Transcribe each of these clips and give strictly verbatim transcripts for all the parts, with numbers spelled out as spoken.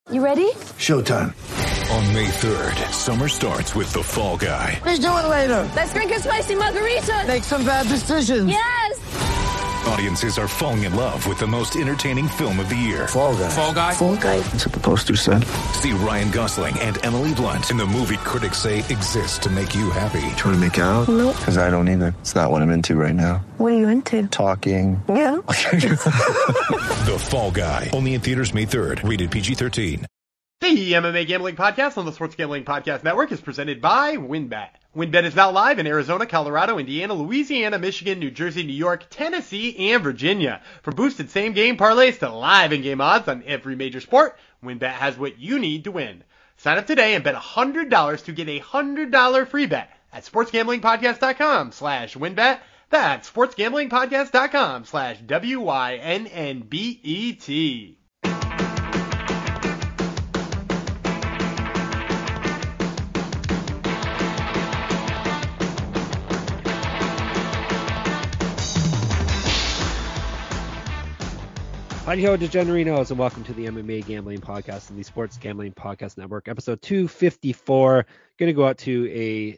You ready? Showtime. On May third, summer starts with The Fall Guy. Let's do it later. Let's drink a spicy margarita. Make some bad decisions. Yes! Audiences are falling in love with the most entertaining film of the year. Fall Guy. Fall Guy? Fall guy. That's what the poster said. See Ryan Gosling and Emily Blunt in the movie critics say exists to make you happy. Trying to make it out? Nope. Because I don't either. It's not what I'm into right now. What are you into? Talking. Yeah. The Fall Guy. Only in theaters May third. Rated P G thirteen. The M M A Gambling Podcast on the Sports Gambling Podcast Network is presented by WynnBET. WynnBET is now live in Arizona, Colorado, Indiana, Louisiana, Michigan, New Jersey, New York, Tennessee, and Virginia. From boosted same-game parlays to live in-game odds on every major sport, WynnBET has what you need to win. Sign up today and bet one hundred dollars to get a one hundred dollars free bet at sportsgamblingpodcast.com slash WynnBET. That's sportsgamblingpodcast.com slash W Y N N B E T. Howdy ho, degenerinos, and welcome to the M M A Gambling Podcast and the Sports Gambling Podcast Network, episode two fifty-four. Going to go out to a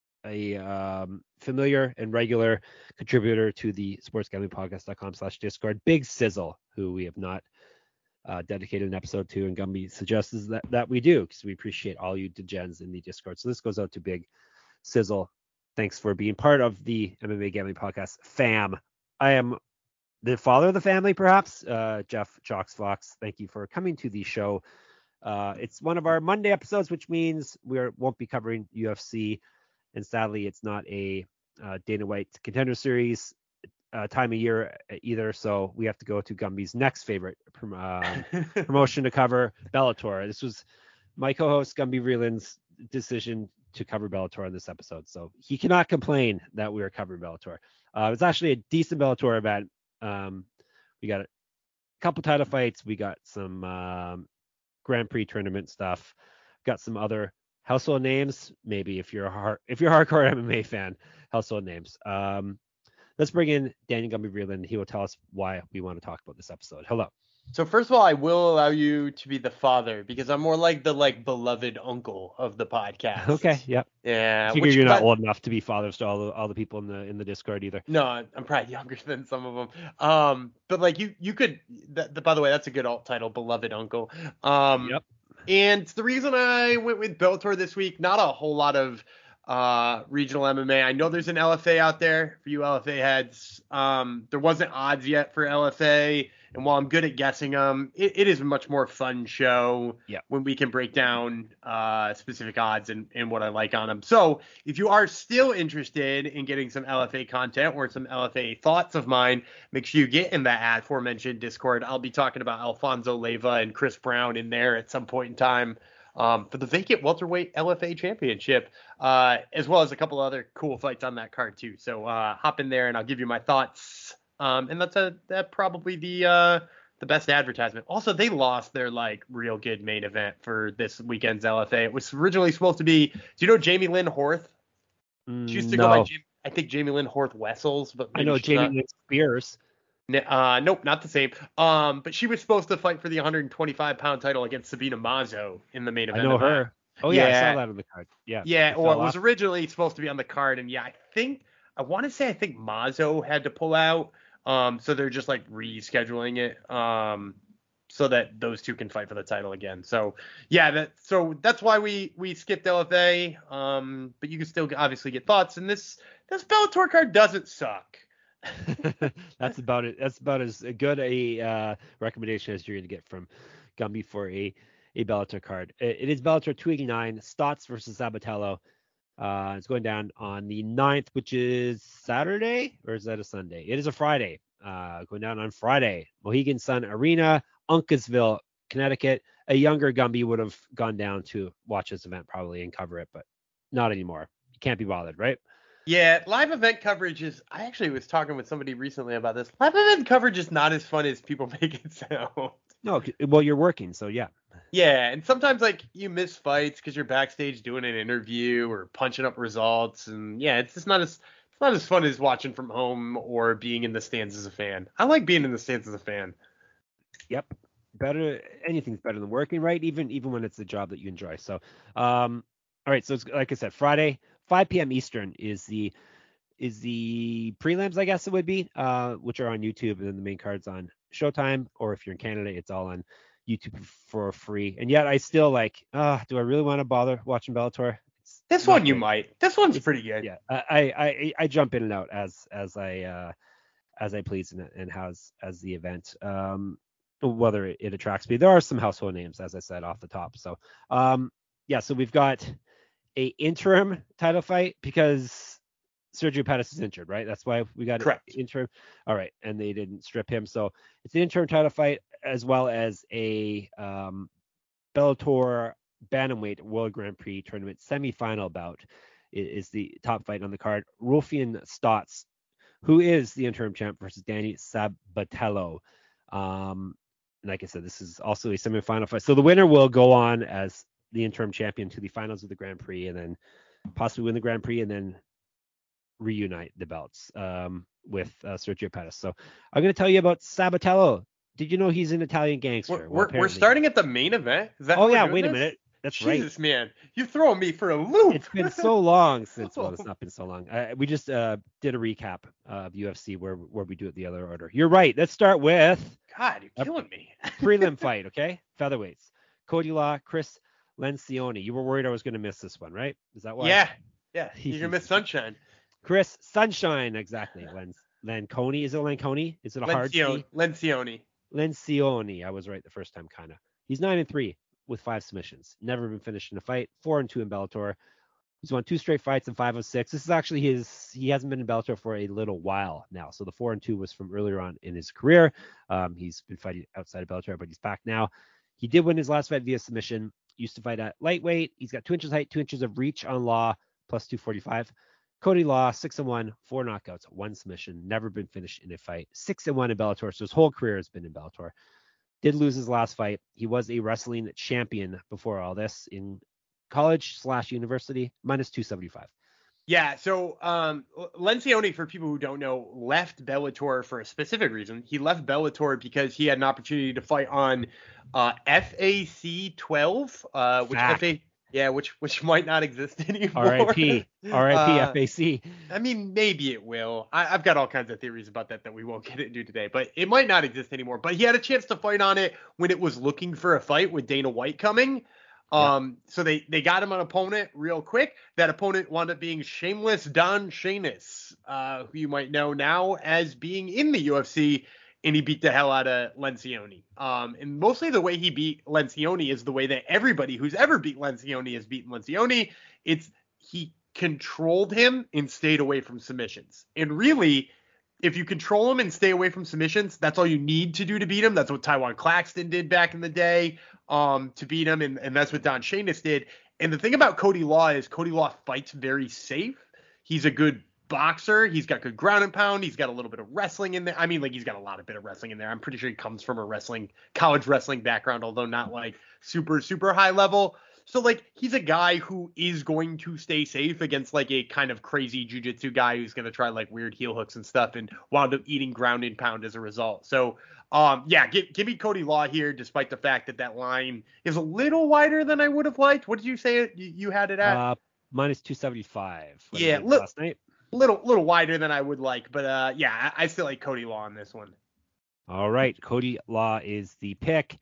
a um, familiar and regular contributor to the sportsgamblingpodcast.com slash Discord, Big Sizzle, who we have not uh, dedicated an episode to, and Gumby suggests that, that we do, because we appreciate all you degens in the Discord. So this goes out to Big Sizzle. Thanks for being part of the M M A Gambling Podcast fam. I am the father of the family, perhaps, uh, Jeff Jocks Fox. Thank you for coming to the show. Uh, it's one of our Monday episodes, which means we are, won't be covering U F C. And sadly, it's not a uh, Dana White Contender Series uh, time of year either. So we have to go to Gumby's next favorite prom- uh, promotion to cover, Bellator. This was my co-host, Gumby Vreeland's decision to cover Bellator in this episode. So he cannot complain that we are covering Bellator. Uh, it's actually a decent Bellator event. Um, we got a couple title fights. We got some um, Grand Prix tournament stuff. Got some other household names. Maybe if you're a hard, if you're a hardcore M M A fan, household names. Um, let's bring in Daniel Gumby Vreeland. He will tell us why we want to talk about this episode. Hello. So first of all, I will allow you to be the father because I'm more like the like beloved uncle of the podcast. Okay. Yep. Yeah. I figure which, you're not but, old enough to be fathers to all the all the people in the in the Discord either. No, I'm probably younger than some of them. Um, but like you, you could. That, the, by the way, that's a good alt title, beloved uncle. Um, Yep. And the reason I went with Bellator this week, not a whole lot of uh regional M M A. I know there's an L F A out there for you L F A heads. Um, there wasn't odds yet for L F A. And while I'm good at guessing them, it, it is a much more fun show Yep. when we can break down uh, specific odds and, and what I like on them. So if you are still interested in getting some L F A content or some L F A thoughts of mine, make sure you get in that aforementioned Discord. I'll be talking about Alfonso Leyva and Chris Brown in there at some point in time um, for the vacant welterweight L F A championship, uh, as well as a couple other cool fights on that card too. So uh, hop in there and I'll give you my thoughts. Um, and that's a that probably the uh, the best advertisement. Also, they lost their like real good main event for this weekend's L F A. It was originally supposed to be. Do you know Jamie Lynn Horth? Mm, She used to no. go by Jamie, I think Jamie Lynn Horth Wessels, but I know she's Jamie not. Lynn Spears. Uh, nope, not the same. Um, but she was supposed to fight for the one twenty-five pound title against Sabina Mazo in the main event. I know of that. her. Oh yeah, I Yeah. saw that on the card. Yeah. Yeah, It or it fell was off. originally supposed to be on the card, and yeah, I think I want to say I think Mazo had to pull out. Um, so they're just like rescheduling it, um, so that those two can fight for the title again. So yeah, that so that's why we we skipped L F A. Um, but you can still obviously get thoughts, and this this Bellator card doesn't suck. That's about it. That's about as good a uh, recommendation as you're going to get from Gumby for a a Bellator card. It, it is Bellator two eighty-nine, Stotts versus Sabatello. Uh, it's going down on the ninth, which is Saturday, or is that a Sunday? It is a Friday. Uh, going down on Friday, Mohegan Sun Arena, Uncasville, Connecticut. A younger Gumby would have gone down to watch this event probably and cover it, but not anymore. You can't be bothered, right? Yeah, live event coverage is. I actually was talking with somebody recently about this. Live event coverage is not as fun as people make it sound. No, well, you're working, so yeah. Yeah, and sometimes like you miss fights because you're backstage doing an interview or punching up results, and yeah, it's just not as it's not as fun as watching from home or being in the stands as a fan. I like being in the stands as a fan. Yep. better. Anything's better than working, right? Even even when it's a job that you enjoy. So, um, all right. So it's, like I said, Friday, five p.m. Eastern is the is the prelims, I guess it would be, uh, which are on YouTube, and then the main card's on Showtime. Or if you're in Canada, it's all on YouTube for free. And yet, I still like. Uh, do I really want to bother watching Bellator? It's This not one you great. might. This one's pretty good. Yeah, I, I I I jump in and out as as I uh, as I please and and as as the event. Um, whether it, it attracts me. There are some household names, as I said off the top. So, um, yeah. So we've got a interim title fight because Sergio Pettis is injured, right? That's why we got Correct. an interim. All right, and they didn't strip him, so it's an interim title fight as well as a um, Bellator Bantamweight World Grand Prix tournament semifinal bout is, is the top fight on the card. Rufian Stotts, who is the interim champ, versus Danny Sabatello. Um, like I said, this is also a semifinal fight. So the winner will go on as the interim champion to the finals of the Grand Prix, and then possibly win the Grand Prix, and then reunite the belts um, with uh, Sergio Pettis. So I'm going to tell you about Sabatello. Did you know he's an Italian gangster? We're, Well, we're, we're apparently. starting at the main event. Is that Oh how we're yeah, doing wait a this? minute. That's right. Jesus, man, you're throwing me for a loop. It's been so long since. Well, it's not been so long. Uh, we just uh, did a recap of U F C where where we do it the other order. You're right. Let's start with God, you're killing me. prelim fight. Okay, featherweights. Cody Law, Chris Lencioni. You were worried I was going to miss this one, right? Is that why? Yeah, yeah. You're gonna miss Sunshine. Chris Sunshine, exactly. Len Lenconi. Is it Lenconi? Is it a hard Lencioni. C? Lencioni. Lencioni. I was right the first time, kind of. He's nine and three with five submissions. Never been finished in a fight. Four and two in Bellator. He's won two straight fights and five of six. This is actually his. He hasn't been in Bellator for a little while now. So the four and two was from earlier on in his career. Um, he's been fighting outside of Bellator, but he's back now. He did win his last fight via submission. Used to fight at lightweight. He's got two inches height, two inches of reach on Law, plus two forty-five. Cody Law, six and one, four knockouts, one submission. Never been finished in a fight. Six and one in Bellator. So his whole career has been in Bellator. Did lose his last fight. He was a wrestling champion before all this in college slash university, minus two seventy-five. Yeah, so um, Lencioni, for people who don't know, left Bellator for a specific reason. He left Bellator because he had an opportunity to fight on uh, F A C twelve, uh, which Fact. F A, yeah, which which might not exist anymore. R I P. R I P Uh, F A C. I mean, maybe it will. I, I've got all kinds of theories about that that we won't get into today, but it might not exist anymore. But he had a chance to fight on it when it was looking for a fight with Dana White coming. Um, so they, they got him an opponent real quick. That opponent wound up being Shameless Don Shainis, uh, who you might know now as being in the U F C, and he beat the hell out of Lencioni. Um, and mostly the way he beat Lencioni is the way that everybody who's ever beat Lencioni has beaten Lencioni. It's he controlled him and stayed away from submissions. And really, if you control him and stay away from submissions, that's all you need to do to beat him. That's what Taiwan Claxton did back in the day um, to beat him, and, and that's what Don Shainis did. And the thing about Cody Law is Cody Law fights very safe. He's a good boxer. He's got good ground and pound. He's got a little bit of wrestling in there. I mean, like, he's got a lot of bit of wrestling in there. I'm pretty sure he comes from a wrestling, college wrestling background, although not like super, super high level. So, like, he's a guy who is going to stay safe against, like, a kind of crazy jiu-jitsu guy who's going to try, like, weird heel hooks and stuff and wound up eating ground and pound as a result. So, um, yeah, give, give me Cody Law here, despite the fact that that line is a little wider than I would have liked. What did you say it, you, you had it at? Uh, minus two seventy-five. Yeah, Li- look- last night. little little wider than I would like. But, uh, yeah, I, I still like Cody Law on this one. All right. Cody Law is the pick.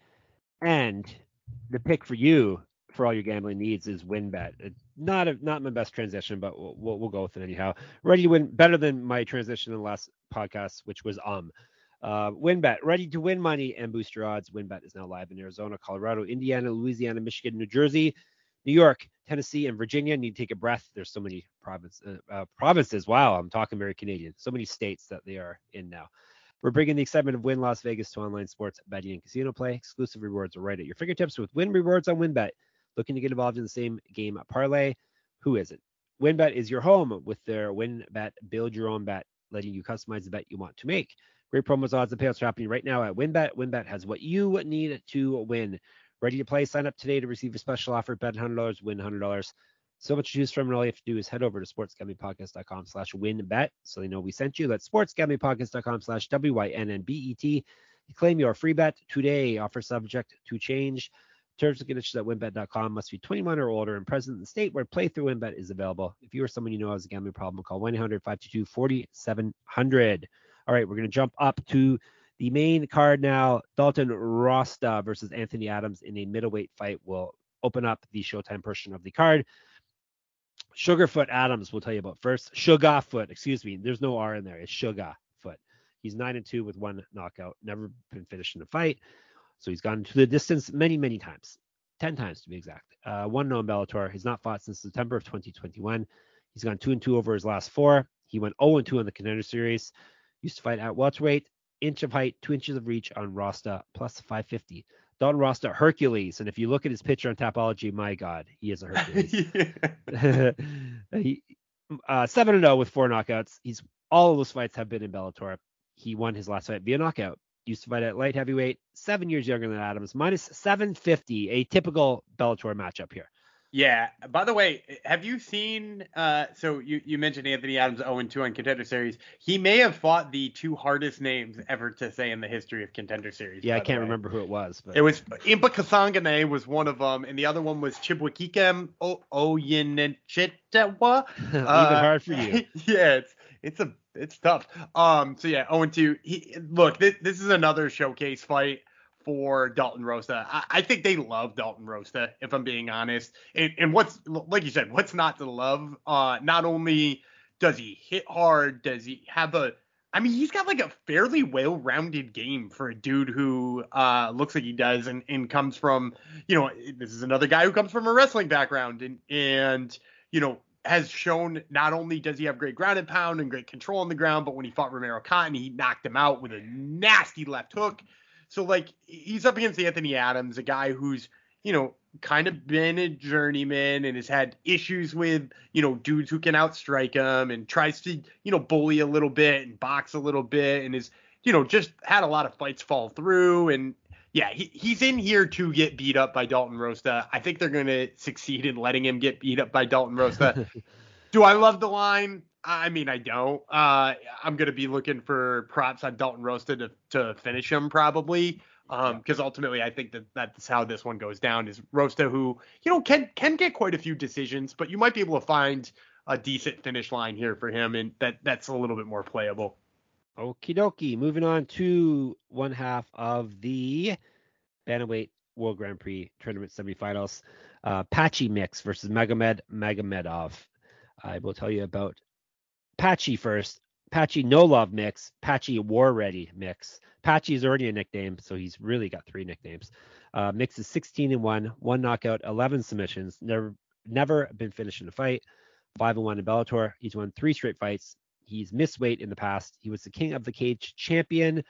And the pick for you for all your gambling needs is WinBet. It's not a, not my best transition, but we'll, we'll, we'll go with it anyhow. Ready to win, better than my transition in the last podcast, which was um. Uh, WinBet, ready to win money and boost your odds. WinBet is now live in Arizona, Colorado, Indiana, Louisiana, Michigan, New Jersey, New York, Tennessee, and Virginia. Need to take a breath. There's so many province, uh, uh, provinces. Wow, I'm talking very Canadian. So many states that they are in now. We're bringing the excitement of Win Las Vegas to online sports betting and casino play. Exclusive rewards are right at your fingertips with Win Rewards on WinBet. Looking to get involved in the same game parlay? Who isn't? WinBet is your home with their WinBet Build Your Own Bet, letting you customize the bet you want to make. Great promos, odds, and payouts are happening right now at WinBet. WinBet has what you need to win. Ready to play? Sign up today to receive a special offer. Bet one hundred dollars, win one hundred dollars. So much to choose from, and all you have to do is head over to sportsgamblingpodcast.com slash winbet so they know we sent you. That's sportsgamblingpodcast.com slash W Y N N B E T. Claim your free bet today. Offer subject to change. Terms and conditions at winbet dot com. Must be twenty-one or older and present in the state where playthrough WinBet is available. If you or someone you know has a gambling problem, call one eight hundred five two two four seven zero zero. All right, we're going to jump up to the main card now. Dalton Rosta versus Anthony Adams in a middleweight fight will open up the Showtime portion of the card. Sugarfoot Adams we'll tell you about first. Sugarfoot, excuse me. There's no R in there. It's Sugarfoot. He's nine and two with one knockout. Never been finished in a fight. So he's gone to the distance many, many times. Ten times to be exact. Uh, one no in Bellator. He's not fought since September of twenty twenty-one. He's gone two and two over his last four. He went oh and two in the Contender Series. Used to fight at welterweight, inch of height, two inches of reach on Rosta, plus five fifty. Dalton Rosta, Hercules. And if you look at his picture on Tapology, my God, he is a Hercules. he, uh, seven and oh with four knockouts. He's all of those fights have been in Bellator. He won his last fight via knockout. Used to fight at light heavyweight, seven years younger than Adams, minus seven fifty, a typical Bellator matchup here. Yeah. By the way, have you seen, uh, so you, you mentioned Anthony Adams oh and two on Contender Series. He may have fought the two hardest names ever to say in the history of Contender Series. Yeah, I can't remember who it was. But... It was Impa Kasangane was one of them, and the other one was Chibwakikem Oyenechetawa. Even uh, hard for you. Yeah, it's it's a it's tough. Um, so yeah, oh and two. He, look, this this is another showcase fight for Dalton Rosta. I, I think they love Dalton Rosta, if I'm being honest. And, and what's, like you said, what's not to love? Uh, not only does he hit hard, does he have a, I mean, he's got like a fairly well-rounded game for a dude who uh, looks like he does and, and comes from, you know, this is another guy who comes from a wrestling background and, and, you know, has shown not only does he have great ground and pound and great control on the ground, but when he fought Romero Cotton, he knocked him out with a nasty left hook. So, like, he's up against Anthony Adams, a guy who's, you know, kind of been a journeyman and has had issues with, you know, dudes who can outstrike him and tries to, you know, bully a little bit and box a little bit and is, you know, just had a lot of fights fall through. And, yeah, he, he's in here to get beat up by Dalton Rosta. I think they're going to succeed in letting him get beat up by Dalton Rosta. Do I love the line? I mean, I don't. Uh, I'm going to be looking for props on Dalton Rosta to, to finish him probably. Um, because ultimately I think that that's how this one goes down is Rosta, who, you know, can, can get quite a few decisions, but you might be able to find a decent finish line here for him. And that that's a little bit more playable. Okie dokie. Moving on to one half of the Bantamweight World Grand Prix Tournament semifinals. Uh, Patchy Mix versus Magomed Magomedov. I will tell you about Patchy first. Patchy No Love Mix. Patchy War Ready Mix. Patchy is already a nickname, so he's really got three nicknames. Uh, Mix is sixteen and one, one knockout, eleven submissions. Never, never been finished in a fight. Five and one in Bellator. He's won three straight fights. He's missed weight in the past. He was the King of the Cage champion.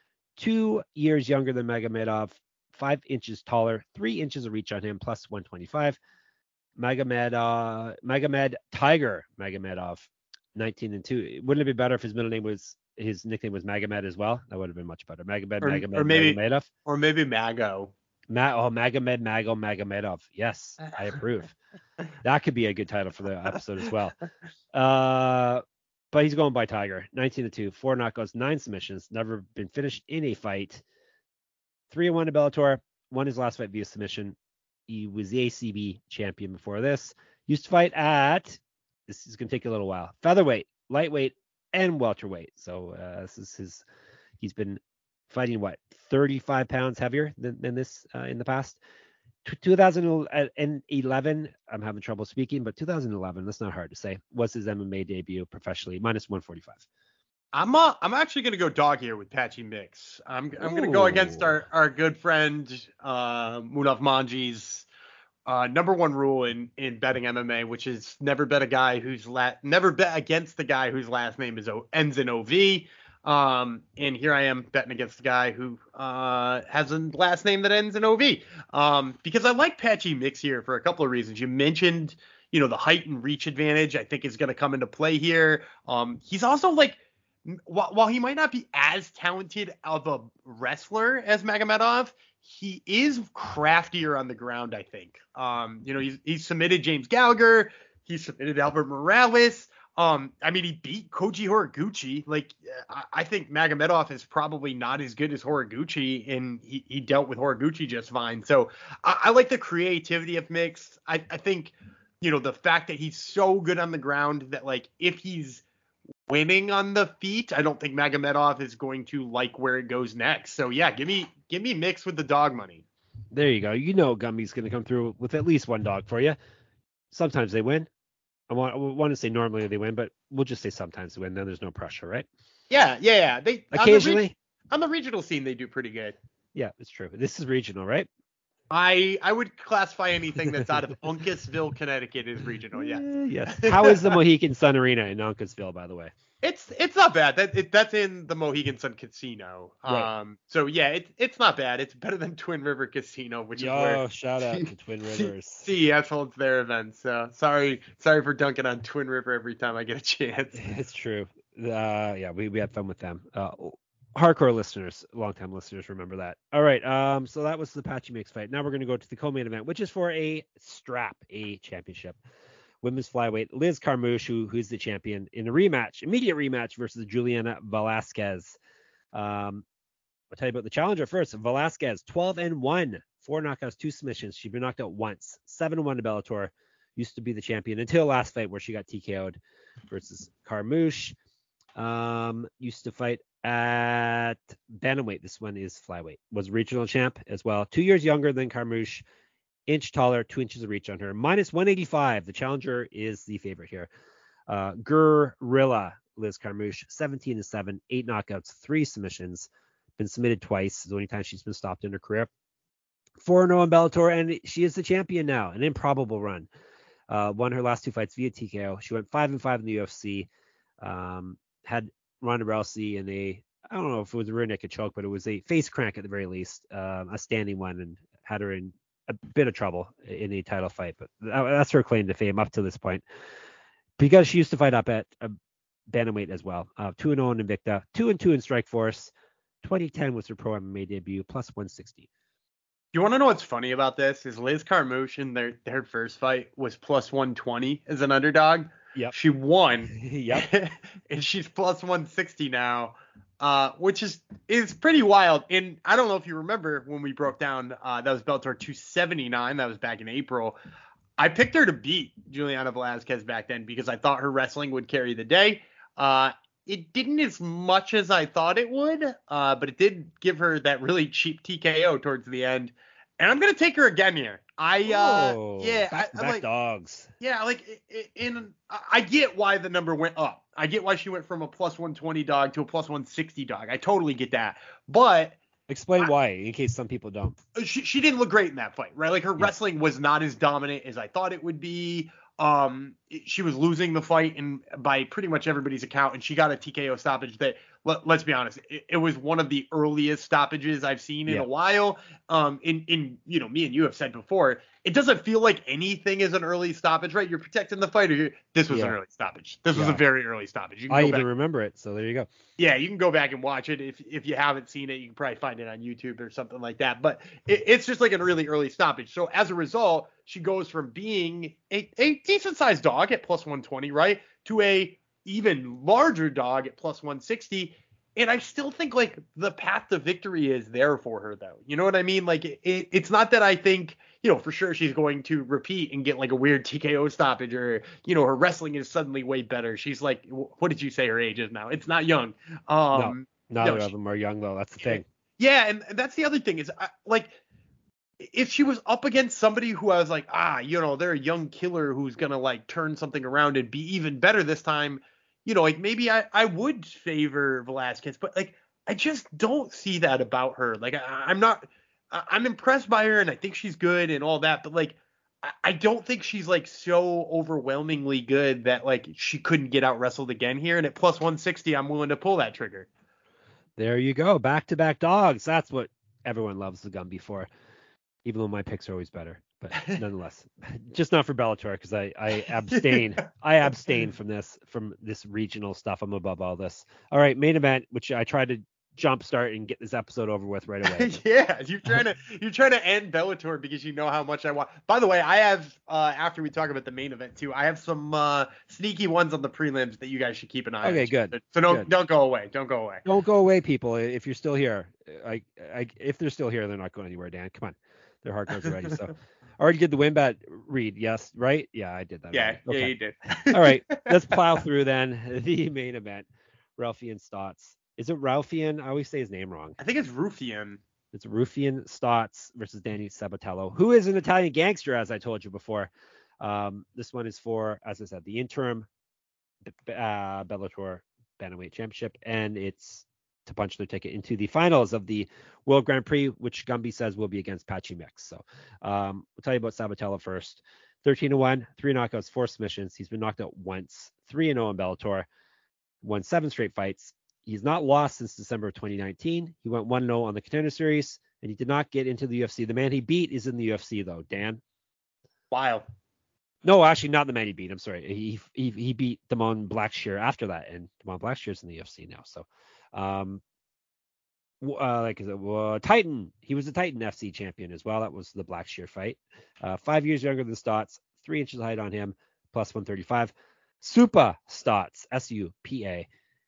Two years younger than Magomedov. Five inches taller. Three inches of reach on him. Plus one twenty-five. Magomed, uh, Magomed Tiger Magomedov. nineteen and two. Wouldn't it be better if his middle name was his nickname was Magomed as well? That would have been much better. Magomed, or, Magomed, or maybe, Magomedov. Or maybe Mago. Ma- oh, Magomed, Mago, Magomedov. Yes, I approve. That could be a good title for the episode as well. Uh, but he's going by Tiger. nineteen and two, four knockouts, nine submissions. Never been finished in a fight. Three and one in Bellator. Won his last fight via submission. He was the A C B champion before this. Used to fight at, this is going to take a little while, featherweight, lightweight, and welterweight. So uh, this is his, he's been fighting, what, thirty-five pounds heavier than, than this uh, in the past. T- two thousand eleven, I'm having trouble speaking, but two thousand eleven, that's not hard to say, was his M M A debut professionally, minus one forty-five. I'm uh, I'm actually going to go dog here with Patchy Mix. I'm I'm going to go against our, our good friend uh, Munaf Manji's uh, number one rule in, in betting M M A, which is never bet a guy who's la- never bet against the guy whose last name is o- ends in O V. Um, and here I am betting against the guy who uh, has a last name that ends in O V. Um, because I like Patchy Mix here for a couple of reasons. You mentioned, you know, the height and reach advantage I think is going to come into play here. Um, he's also like, while he might not be as talented of a wrestler as Magomedov, he is craftier on the ground, I think. Um, you know, he's, he's submitted James Gallagher. He submitted Albert Morales. Um, I mean, he beat Koji Horiguchi. Like, I, I think Magomedov is probably not as good as Horiguchi, and he, he dealt with Horiguchi just fine. So I, I like the creativity of Mix. I, I think, you know, the fact that he's so good on the ground that, like, if he's winning on the feet, I don't think Magomedov is going to like where it goes next. So yeah, give me give me Mix with the dog money. There you go. You know Gumby's going to come through with at least one dog for you. Sometimes they win. I want, I want to say normally they win, but we'll just say sometimes they win. Then there's no pressure, right? Yeah, yeah, yeah. They occasionally on the, re- on the regional scene they do pretty good. Yeah, it's true. This is regional, right? I I would classify anything that's out of Uncasville, Connecticut as regional. Yes. Uh, yes. How is the Mohegan Sun Arena in Uncasville, by the way? It's it's not bad. That it, that's in the Mohegan Sun Casino. Right. Um. So yeah, it's it's not bad. It's better than Twin River Casino, which Yo, is where shout out to Twin Rivers. C S holds their events. So sorry sorry for dunking on Twin River every time I get a chance. It's true. Uh, yeah, we, we had fun with them. Uh, hardcore listeners, longtime listeners remember that. All right. Um. So that was the Apache Mix fight. Now we're going to go to the co-main event, which is for a strap, a championship. Women's flyweight, Liz Carmouche, who who's the champion, in a rematch, immediate rematch versus Juliana Velasquez. Um, I'll tell you about the challenger first. Velasquez, twelve and one, four knockouts, two submissions. She's been knocked out once, seven and one to Bellator. Used to be the champion until last fight where she got T K O'd versus Carmouche. Um, used to fight at bantamweight. This one is flyweight. Was regional champ as well. Two years younger than Carmouche. Inch taller, two inches of reach on her. Minus one eighty-five. The challenger is the favorite here. Uh, Guerrilla, Liz Carmouche, seventeen and seven, eight knockouts, three submissions. Been submitted twice. The only time she's been stopped in her career. four and oh in Bellator, and she is the champion now. An improbable run. Uh, won her last two fights via T K O. She went five and five in the U F C. Um, had Ronda Rousey in a, I don't know if it was a rear naked choke, but it was a face crank at the very least, um, a standing one, and had her in a bit of trouble in a title fight, but that's her claim to fame up to this point. Because she used to fight up at a bantamweight as well. Uh, two and oh in Invicta, two and two in Strikeforce. twenty ten was her pro M M A debut, plus one sixty. You want to know what's funny about this? Is Liz Carmouche in their their first fight was plus one twenty as an underdog. Yep. She won. Yep. And she's plus one sixty now. Uh, which is is pretty wild. And I don't know if you remember when we broke down, uh, that was Bellator two seventy-nine. That was back in April. I picked her to beat Juliana Velasquez back then because I thought her wrestling would carry the day. Uh, it didn't as much as I thought it would, uh, but it did give her that really cheap T K O towards the end. And I'm gonna take her again here. I uh, oh, yeah, back, I, I back like dogs. Yeah, like in I get why the number went up. I get why she went from a plus one twenty dog to a plus one sixty dog. I totally get that. But explain I, why, in case some people don't. She she didn't look great in that fight, right? Like her yeah. wrestling was not as dominant as I thought it would be. Um, she was losing the fight and by pretty much everybody's account, and she got a T K O stoppage that, let, let's be honest, it, it was one of the earliest stoppages I've seen in yeah. a while. Um, in in you know, me and you have said before, it doesn't feel like anything is an early stoppage, right? You're protecting the fighter. You're, this was yeah. an early stoppage. This yeah. was a very early stoppage. You can I go even back. remember it, so there you go. Yeah, you can go back and watch it. If if you haven't seen it, you can probably find it on YouTube or something like that. But it, it's just like a really early stoppage. So as a result, she goes from being a, a decent sized dog at plus one twenty, right, to a even larger dog at plus one sixty. And I still think like the path to victory is there for her, though. You know what I mean? Like it, it, it's not that I think, you know, for sure she's going to repeat and get like a weird T K O stoppage, or, you know, her wrestling is suddenly way better. She's like, what did you say her age is now? It's not young. Um, no, neither no, of them are young, though. That's the thing. Yeah. And that's the other thing is I, like, if she was up against somebody who I was like, ah, you know, they're a young killer who's going to like turn something around and be even better this time, you know, like maybe I, I would favor Velasquez, but like, I just don't see that about her. Like, I, I'm not, I, I'm impressed by her and I think she's good and all that, but like, I, I don't think she's like so overwhelmingly good that like she couldn't get out wrestled again here. And at plus one sixty, I'm willing to pull that trigger. There you go. Back to back dogs. That's what everyone loves the Gumby for. Even though my picks are always better, but nonetheless, just not for Bellator because I, I abstain. I abstain from this from this regional stuff. I'm above all this. All right, main event, which I tried to jumpstart and get this episode over with right away. Yeah, you're trying to you're trying to end Bellator because you know how much I want. By the way, I have uh, after we talk about the main event too, I have some uh, sneaky ones on the prelims that you guys should keep an eye on. Okay, good. So don't good. don't go away. Don't go away. Don't go away, people. If you're still here, I, I if they're still here, they're not going anywhere. Dan, come on, their hard cards are ready. So I already did the win bet read. Yes, right? Yeah, I did that. Yeah, right. Okay. yeah, you did. All right, let's plow through then the main event. Ralphian Stotts. Is it Ralphian? I always say his name wrong. I think it's Rufian. It's Rufian Stotts versus Danny Sabatello, who is an Italian gangster, as I told you before. Um, this one is for, as I said, the interim uh, Bellator Bantamweight Championship, and it's to punch their ticket into the finals of the World Grand Prix, which Gumby says will be against Patchy Mix. So um, we'll tell you about Sabatello first. thirteen to one, three knockouts, four submissions. He's been knocked out once, three and oh in Bellator, won seven straight fights. He's not lost since December of twenty nineteen. He went one and oh on the Contender Series, and he did not get into the U F C. The man he beat is in the U F C, though, Dan. Wow. No, actually, not the man he beat. I'm sorry. He he, he beat Damon Blackshear after that, and Damon Blackshear's in the U F C now. So, um, uh, like uh, Titan, he was a Titan F C champion as well. That was the Blackshear fight. Uh, five years younger than Stotts, three inches height on him, plus one thirty-five. Supa Stotts, S U P A.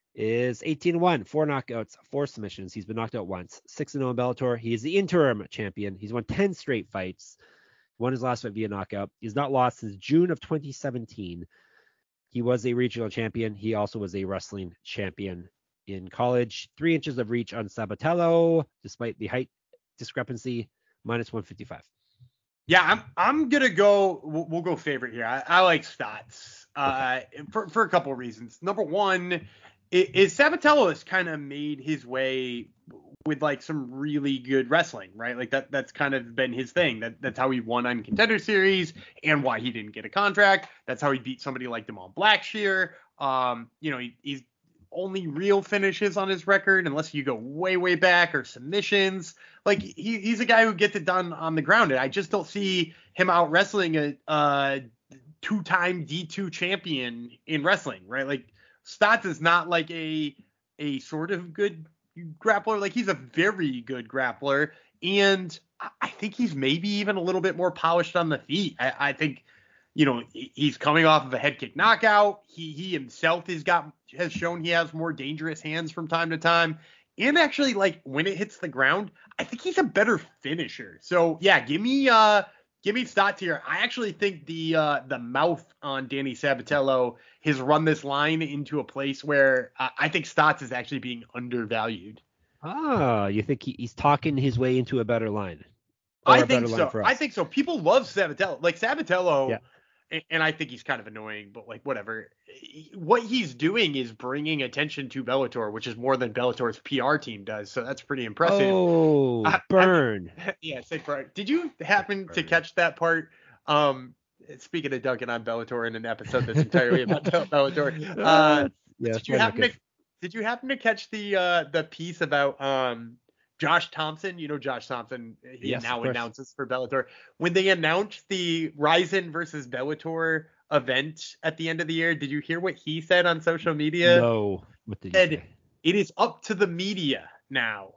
Is eighteen to one, four knockouts, four submissions. He's been knocked out once, six and oh in Bellator. He is the interim champion. He's won ten straight fights. Won his last fight via knockout. He's not lost since June of twenty seventeen. He was a regional champion. He also was a wrestling champion in college. Three inches of reach on Sabatello, despite the height discrepancy, minus one fifty-five. Yeah, I'm I'm gonna go. We'll, we'll go favorite here. I, I like Stotts uh, okay. for for a couple of reasons. Number one. Is Sabatello has kind of made his way with like some really good wrestling, right? Like that that's kind of been his thing. That that's how he won on Contender Series and why he didn't get a contract. That's how he beat somebody like Damon Blackshear. Um, you know, he, he's only real finishes on his record, unless you go way, way back, or submissions. Like he, he's a guy who gets it done on the ground. And I just don't see him out wrestling a, a two-time D two champion in wrestling, right? Like, Stotts is not like a a sort of good grappler. Like he's a very good grappler, and I think he's maybe even a little bit more polished on the feet. I, I think, you know, he's coming off of a head kick knockout. He he himself has got has shown he has more dangerous hands from time to time, and actually, like when it hits the ground, I think he's a better finisher. So yeah, give me uh. Give me Stotts here. I actually think the uh, the mouth on Danny Sabatello has run this line into a place where uh, I think Stotts is actually being undervalued. Ah, you think he, he's talking his way into a better line? Or I a think better so. line for us? I think so. People love Sabatello. Like Sabatello, yeah. and, and I think he's kind of annoying, but like whatever. What he's doing is bringing attention to Bellator, which is more than Bellator's P R team does. So that's pretty impressive. Oh, I, burn. I, yeah, say burn. Did you happen to catch that part? Um, speaking of dunking on Bellator in an episode that's entirely about Bellator, uh, yeah, did you happen to did you happen to catch the uh, the piece about um Josh Thompson? You know Josh Thompson. He yes, now announces for Bellator. When they announced the Ryzen versus Bellator event at the end of the year, did you hear what he said on social media? No. What did he said, say? It is up to the media now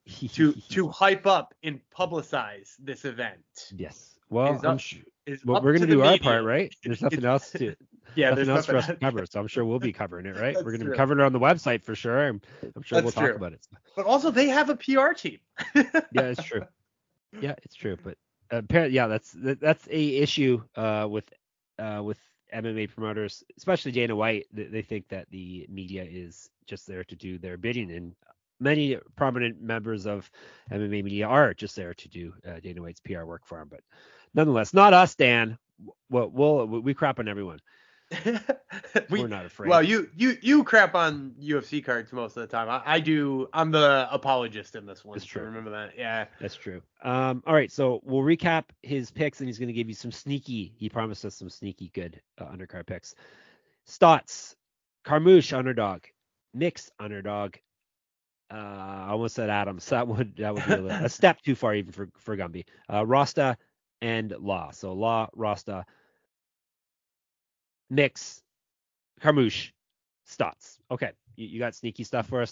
to to hype up and publicize this event. Yes. Well, I'm up, sure well, we're going to do our part, right? There's nothing else to yeah, nothing there's else nothing for us to cover, so I'm sure we'll be covering it, right? That's We're going to true. be covering it on the website for sure. I'm, I'm sure That's we'll true. talk about it. But also, they have a P R team. Yeah, it's true. Yeah, it's true. But uh, apparently, yeah, that's that, that's a issue uh, with uh, with M M A promoters, especially Dana White. They, they think that the media is just there to do their bidding, and many prominent members of M M A media are just there to do uh, Dana White's P R work for him. But nonetheless, not us, Dan. We'll, we'll we crap on everyone. we, We're not afraid. Well, you you you crap on U F C cards most of the time. I, I do. I'm the apologist in this one. That's true. So remember that. Yeah. That's true. Um, all right, so we'll recap his picks, and he's going to give you some sneaky. He promised us some sneaky good uh, undercard picks. Stotts, Carmouche underdog, Mix underdog. Uh, I almost said Adams. That would that would be a, little, a step too far even for for Gumby. Uh, Rasta and Law. So Law, Rasta, Mix, Carmouche, Stotts. Okay, you, you got sneaky stuff for us now?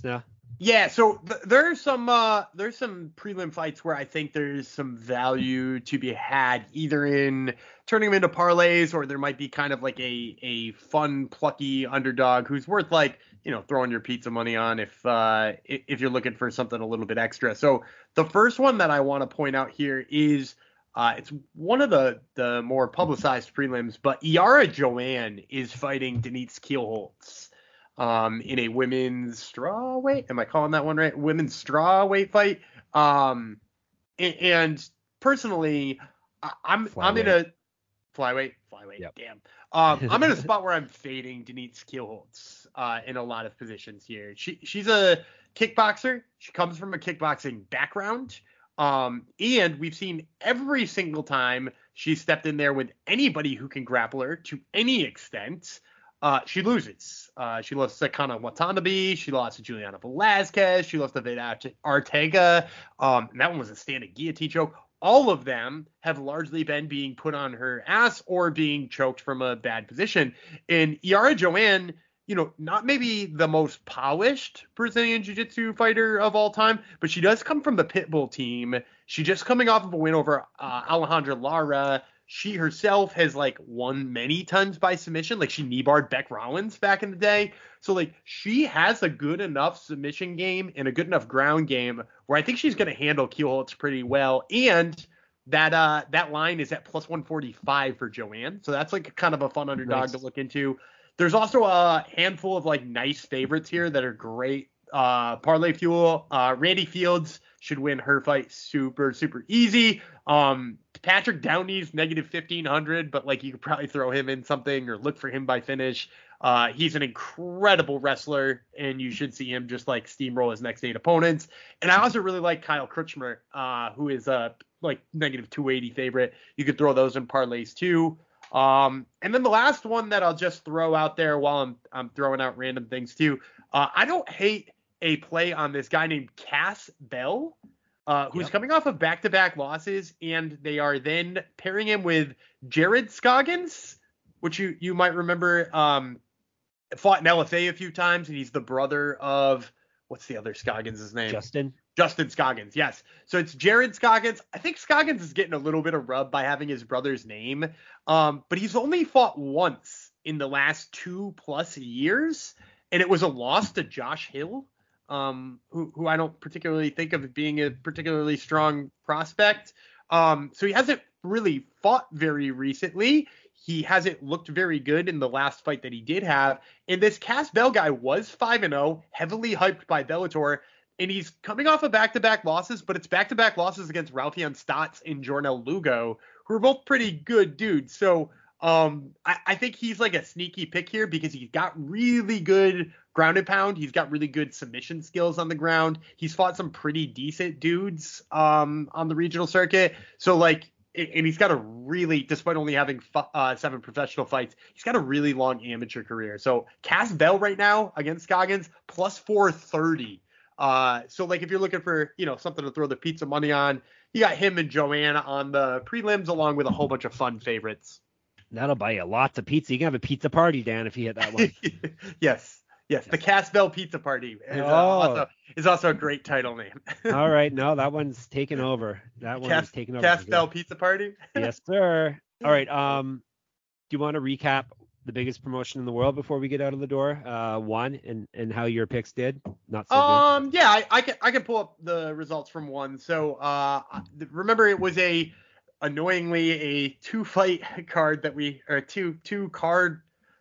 Yeah, so th- there's some uh, there's some prelim fights where I think there's some value to be had, either in turning them into parlays, or there might be kind of like a a fun, plucky underdog who's worth like you know throwing your pizza money on if uh, if you're looking for something a little bit extra. So the first one that I want to point out here is uh, it's one of the the more publicized prelims, but Yara Joanne is fighting Denise Kielholtz. Um, in a women's straw weight. Am I calling that one right? Women's straw weight fight. Um, and, and personally, I, I'm Flyweight. I'm in a flyweight, flyweight. Yep. Damn. Um, I'm in a spot where I'm fading Denise Kielholtz uh, in a lot of positions here. She she's a kickboxer. She comes from a kickboxing background. Um, and we've seen every single time she stepped in there with anybody who can grapple her to any extent. Uh, she loses. Uh, she lost to Kana Watanabe. She lost to Juliana Velasquez. She lost to Vida Ortega. Um, and that one was a standing guillotine choke. All of them have largely been being put on her ass or being choked from a bad position. And Yara Joanne, you know, not maybe the most polished Brazilian Jiu-Jitsu fighter of all time, but she does come from the Pitbull team. She just coming off of a win over uh, Alejandra Lara. She herself has like won many times by submission. Like she knee-barred Beck Rollins back in the day. So like she has a good enough submission game and a good enough ground game where I think she's going to handle Kielholtz pretty well. And that uh that line is at plus one forty-five for Joanne. So that's like kind of a fun underdog Nice. to look into. There's also a handful of like nice favorites here that are great uh parlay fuel. Uh Randy Fields should win her fight super, super easy. Um, Patrick Downey's negative fifteen hundred, but like you could probably throw him in something or look for him by finish. Uh, he's an incredible wrestler, and you should see him just like steamroll his next eight opponents. And I also really like Kyle Kruchmer, uh, who is a like negative two eighty favorite. You could throw those in parlays too. Um, and then the last one that I'll just throw out there while I'm I'm throwing out random things too. Uh, I don't hate a play on this guy named Cass Bell. Uh, who's Yep. coming off of back-to-back losses, and they are then pairing him with Jared Scoggins, which you, you might remember um, fought in L F A a few times, and he's the brother of, what's the other Scoggins' name? Justin. Justin Scoggins, yes. So it's Jared Scoggins. I think Scoggins is getting a little bit of rub by having his brother's name, um, but he's only fought once in the last two-plus years, and it was a loss to Josh Hill. Um, who, who I don't particularly think of as being a particularly strong prospect. Um, so he hasn't really fought very recently. He hasn't looked very good in the last fight that he did have. And this Cass Bell guy was five and oh, heavily hyped by Bellator, and he's coming off of back-to-back losses, but it's back-to-back losses against Ralphian Stotts and Jornel Lugo, who are both pretty good dudes. So um, I, I think he's like a sneaky pick here because he's got really good ground and pound. He's got really good submission skills on the ground. He's fought some pretty decent dudes um, on the regional circuit. So like, and he's got a really, despite only having uh, seven professional fights, he's got a really long amateur career. So Cass Bell right now against Scoggins plus four thirty. Uh, so like if you're looking for, you know, something to throw the pizza money on, you got him and Joanna on the prelims along with a whole bunch of fun favorites. That'll buy you lots of pizza. You can have a pizza party, Dan, if you hit that one. yes. Yes. The Cass Bell Pizza Party is, uh, Oh. also, is also a great title name. All right. No, that one's taken over. That one Cass, is taken over. Cass Bell Pizza Party. Yes, sir. All right. Um, do you want to recap the biggest promotion in the world before we get out of the door? Uh, one and, and how your picks did? Not so good. Um, yeah, I, I can I can pull up the results from one. So uh, remember it was a annoyingly a two fight card that we or two two card.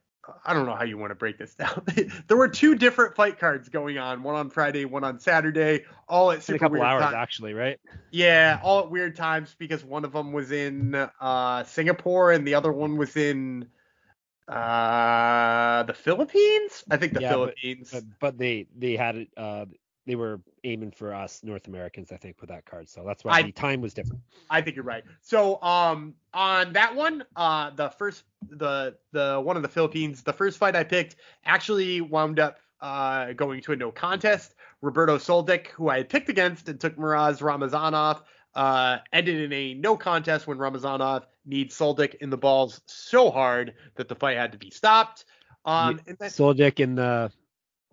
I don't know how you want to break this down. There were two different fight cards going on, one on Friday, one on Saturday, all at In super a couple weird hours, times. actually, right? Yeah, all at weird times because one of them was in uh, Singapore and the other one was in uh, the Philippines. I think the Yeah, but- Philippines. But, but they they had it. Uh, they were aiming for us North Americans, I think, with that card. So that's why I- the time was different. I think you're right. So um on that one, uh the first the the one of the Philippines, the first fight I picked actually wound up uh going to a no contest. Roberto Soldic, who I had picked against and took Miraz Ramazanov, uh ended in a no contest when Ramazanov needs Soldic in the balls so hard that the fight had to be stopped. Um and then, Soldic in the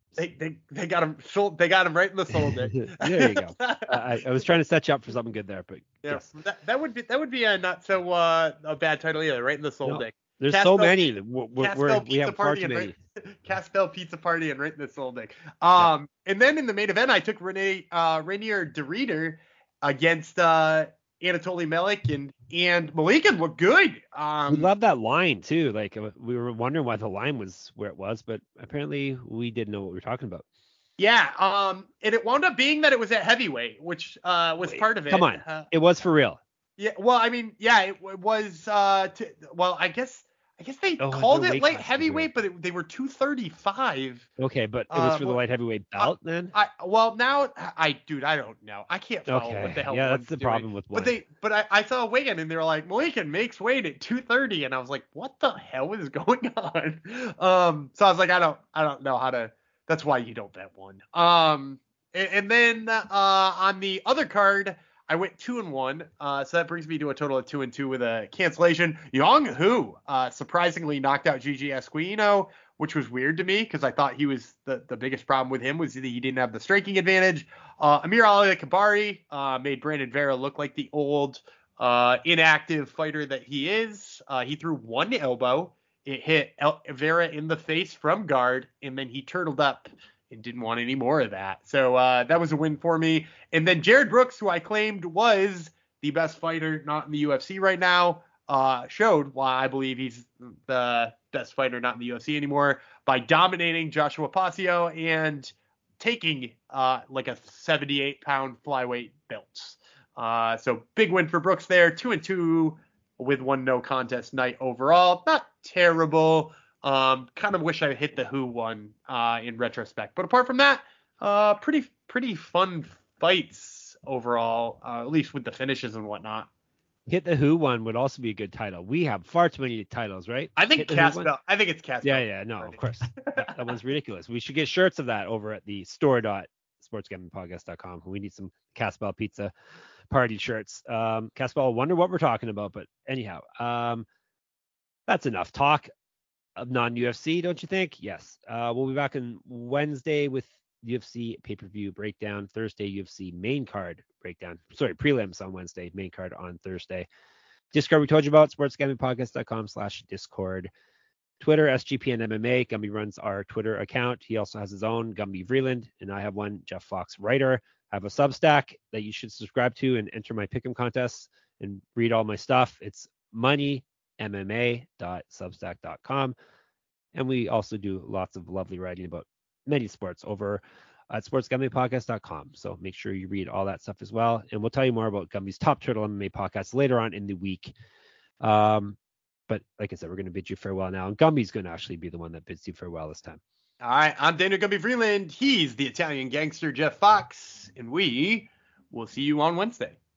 They they, they got him sold. They got him right in the soul dick. There you go. I, I was trying to set you up for something good there, but yeah, yes. that, that would be that would be a not so uh, a bad title either. Right in the soul No, dick. There's Caspel, so many. that We're, we're, Caspel we have far too many. Right, Caspel Pizza Party and right in the soul dick. Um, yeah. And then in the main event, I took Renee uh, Rainier de Reeder against uh, Anatoly Melik, and and Malikin looked good. Um, we love that line too. Like we were wondering why the line was where it was, but apparently we didn't know what we were talking about. Yeah, um, and it wound up being that it was at heavyweight, which uh, was Wait, part of it. Come on, uh, it was for real. Yeah, well, I mean, yeah, it, it was. Uh, to, well, I guess I guess they Oh, called the it weight light class was heavyweight, but it, they were two thirty-five. Okay, but it was Uh, for the well, light heavyweight belt then. I well now I dude I don't know I can't follow Okay, what the hell. yeah, one's that's the doing. problem with one. But they but I, I saw a weigh-in and they were like Malikin makes weight at two thirty and I was like what the hell is going on? Um, so I was like I don't I don't know how to. That's why you don't bet one. Um, and, and then uh on the other card I went two and one. Uh, so that brings me to a total of two and two with a cancellation. Young Hu uh surprisingly knocked out Gigi Esquino, which was weird to me because I thought he was the, the biggest problem with him was that he didn't have the striking advantage. Uh, Amir Ali Kabari uh, made Brandon Vera look like the old uh, inactive fighter that he is. Uh, he threw one elbow. It hit El- Vera in the face from guard, and then he turtled up and didn't want any more of that. So uh, that was a win for me. And then Jared Brooks, who I claimed was the best fighter not in the U F C right now, uh, showed why I believe he's the best fighter not in the U F C anymore by dominating Joshua Pasio and taking uh, like a seventy-eight pound flyweight belt. Uh, so big win for Brooks there, two and two with one no contest night overall. Not terrible. Um, kind of wish I hit the Who one uh, in retrospect, but apart from that, uh, pretty pretty fun fights overall, uh, at least with the finishes and whatnot. Hit the Who one would also be a good title. We have far too many titles, right? I think Hit the Who one? Caspel. I think it's Caspel. Yeah, yeah, no, of course. that, that one's ridiculous. We should get shirts of that over at the store dot sports gambling podcast dot com. We need some Caspel Pizza Party shirts. Um, Caspel, I wonder what we're talking about, but anyhow, um, that's enough talk of non-U F C, don't you think? Yes. Uh, we'll be back on Wednesday with U F C pay-per-view breakdown, Thursday U F C main card breakdown. Sorry, prelims on Wednesday, main card on Thursday. Discord we told you about, sports gambling podcast dot com slash discord. Twitter, S G P N M M A. Gumby runs our Twitter account. He also has his own, Gumby Vreeland, and I have one, Jeff Fox Writer. I have a Substack that you should subscribe to and enter my pick'em contests and read all my stuff. It's money m m a dot substack dot com. And we also do lots of lovely writing about many sports over at sports gambling podcast dot com. So make sure you read all that stuff as well. And we'll tell you more about Gumby's Top Turtle M M A podcast later on in the week. Um, but like I said, we're going to bid you farewell now. And Gumby's going to actually be the one that bids you farewell this time. All right, I'm Daniel Gumby Vreeland. He's the Italian gangster Jeff Fox. And we will see you on Wednesday.